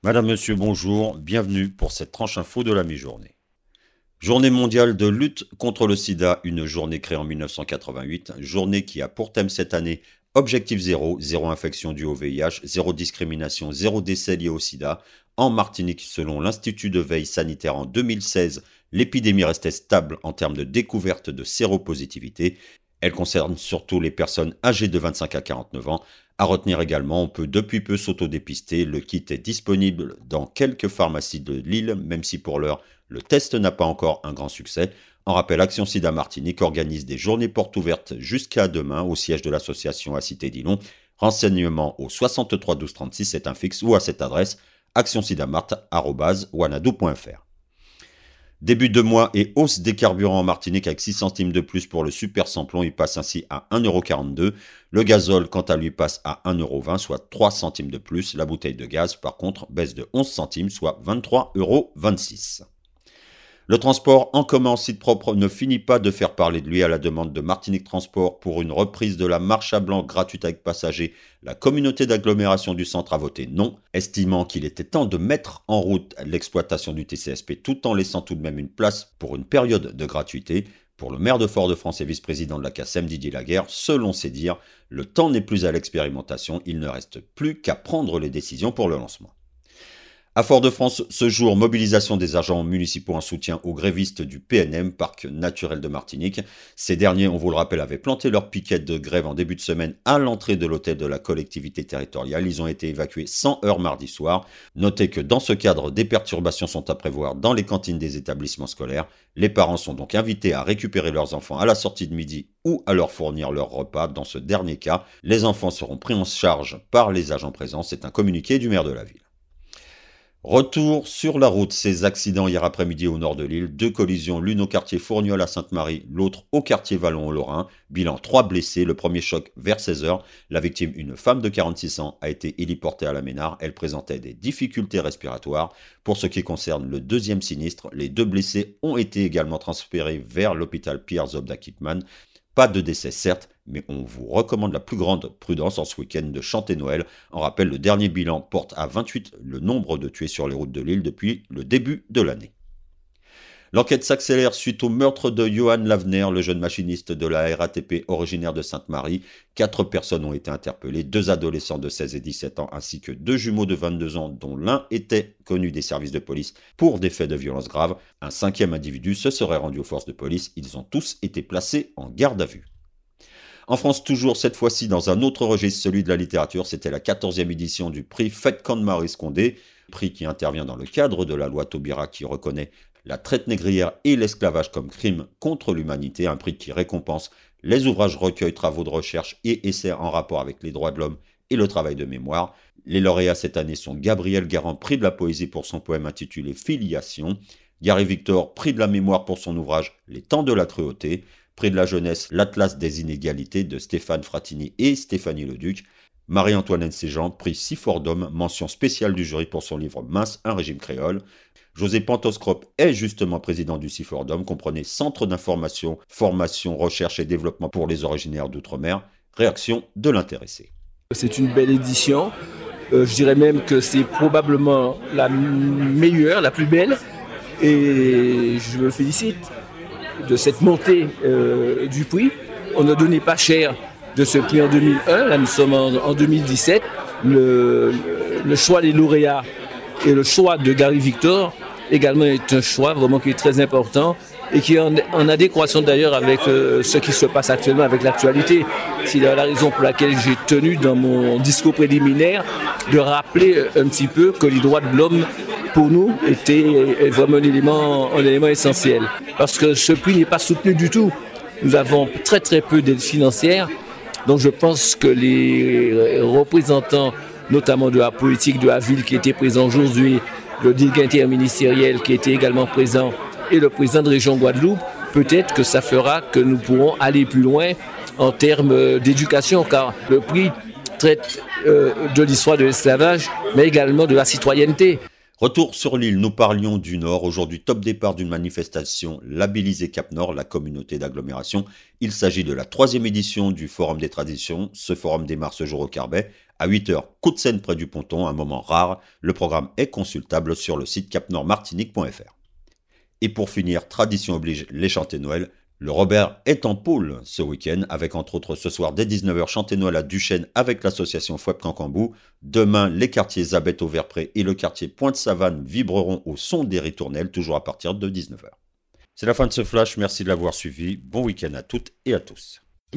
Madame, Monsieur, bonjour, bienvenue pour cette tranche info de la mi-journée. Journée mondiale de lutte contre le sida, une journée créée en 1988, journée qui a pour thème cette année Objectif zéro, zéro infection due au VIH, zéro discrimination, zéro décès lié au sida. En Martinique, selon l'Institut de veille sanitaire en 2016, l'épidémie restait stable en termes de découverte de séropositivité. Elle concerne surtout les personnes âgées de 25 à 49 ans. À retenir également, on peut depuis peu s'autodépister. Le kit est disponible dans quelques pharmacies de l'île, même si pour l'heure, le test n'a pas encore un grand succès. En rappel, Action Sida Martinique organise des journées portes ouvertes jusqu'à demain au siège de l'association à Cité-Dillon. Renseignements au 63 12 36, c'est un fixe, ou à cette adresse actionsidamart@wanadoo.fr. Début de mois et hausse des carburants en Martinique avec 6 centimes de plus pour le super samplon, il passe ainsi à 1,42 €. Le gazole, quant à lui, passe à 1,20 €, soit 3 centimes de plus. La bouteille de gaz, par contre, baisse de 11 centimes, soit 23,26 €. Le transport en commun en site propre ne finit pas de faire parler de lui. À la demande de Martinique Transport pour une reprise de la marche à blanc gratuite avec passagers. La communauté d'agglomération du centre a voté non, estimant qu'il était temps de mettre en route l'exploitation du TCSP tout en laissant tout de même une place pour une période de gratuité. Pour le maire de Fort-de-France et vice-président de la CACEM, Didier Laguerre, selon ses dires, le temps n'est plus à l'expérimentation, il ne reste plus qu'à prendre les décisions pour le lancement. À Fort-de-France, ce jour, mobilisation des agents municipaux en soutien aux grévistes du PNM, Parc naturel de Martinique. Ces derniers, on vous le rappelle, avaient planté leur piquette de grève en début de semaine à l'entrée de l'hôtel de la collectivité territoriale. Ils ont été évacués sans heure mardi soir. Notez que dans ce cadre, des perturbations sont à prévoir dans les cantines des établissements scolaires. Les parents sont donc invités à récupérer leurs enfants à la sortie de midi ou à leur fournir leur repas. Dans ce dernier cas, les enfants seront pris en charge par les agents présents. C'est un communiqué du maire de la ville. Retour sur la route, ces accidents hier après-midi au nord de l'île, 2 collisions, l'une au quartier Fourniol à Sainte-Marie, l'autre au quartier Vallon au Lorrain, bilan 3 blessés, le premier choc vers 16 heures, la victime, une femme de 46 ans, a été héliportée à la Ménard, elle présentait des difficultés respiratoires. Pour ce qui concerne le deuxième sinistre, les 2 blessés ont été également transférés vers l'hôpital Pierre Zobda Kipman. Pas de décès certes, mais on vous recommande la plus grande prudence en ce week-end de chanter Noël. En rappel, le dernier bilan porte à 28 le nombre de tués sur les routes de l'île depuis le début de l'année. L'enquête s'accélère suite au meurtre de Johan Lavener, le jeune machiniste de la RATP originaire de Sainte-Marie. 4 personnes ont été interpellées, 2 adolescents de 16 et 17 ans ainsi que 2 jumeaux de 22 ans dont l'un était connu des services de police pour des faits de violence graves. Un 5e individu se serait rendu aux forces de police. Ils ont tous été placés en garde à vue. En France, toujours cette fois-ci dans un autre registre, celui de la littérature, c'était la 14e édition du prix Fête Camp de Maurice Condé, prix qui intervient dans le cadre de la loi Taubira qui reconnaît la traite négrière et l'esclavage comme crime contre l'humanité, un prix qui récompense les ouvrages, recueils, travaux de recherche et essais en rapport avec les droits de l'homme et le travail de mémoire. Les lauréats cette année sont Gabriel Garand, prix de la poésie pour son poème intitulé Filiation, Gary Victor, prix de la mémoire pour son ouvrage Les temps de la cruauté, prix de la jeunesse, l'Atlas des inégalités de Stéphane Fratini et Stéphanie Leduc, Marie-Antoinette Séjean, prix Sifordom, mention spéciale du jury pour son livre Mince, un régime créole. José Pantoscrope est justement président du Sifordom, comprenez Centre d'information, formation, recherche et développement pour les originaires d'outre-mer. Réaction de l'intéressé. C'est une belle édition. Je dirais même que c'est probablement la meilleure, la plus belle. Et je me félicite de cette montée du prix. On ne donnait pas cher de ce prix en 2001. Là, nous sommes en 2017. Le choix des lauréats et le choix de Gary Victor également est un choix vraiment qui est très important et qui est en adéquation d'ailleurs avec ce qui se passe actuellement avec l'actualité. C'est la raison pour laquelle j'ai tenu dans mon discours préliminaire de rappeler un petit peu que les droits de l'homme pour nous étaient vraiment un élément essentiel. Parce que ce prix n'est pas soutenu du tout. Nous avons très très peu d'aide financière. Donc je pense que les représentants, notamment de la politique de la ville qui était présent aujourd'hui, le délégué interministériel qui était également présent et le président de région Guadeloupe, peut-être que ça fera que nous pourrons aller plus loin en termes d'éducation, car le prix traite de l'histoire de l'esclavage, mais également de la citoyenneté. Retour sur l'île, nous parlions du Nord. Aujourd'hui, top départ d'une manifestation labellisée Cap Nord, la communauté d'agglomération. Il s'agit de la 3e édition du Forum des Traditions. Ce forum démarre ce jour au Carbet À 8h, coup de scène près du ponton, un moment rare. Le programme est consultable sur le site capnordmartinique.fr. Et pour finir, tradition oblige, les chantées Noël. Le Robert est en pôle ce week-end, avec entre autres ce soir dès 19h chantées Noël à Duchesne avec l'association Foueb Cancambou. Demain, les quartiers Zabette au Verpré et le quartier Pointe-Savane vibreront au son des ritournelles, toujours à partir de 19h. C'est la fin de ce flash, merci de l'avoir suivi. Bon week-end à toutes et à tous.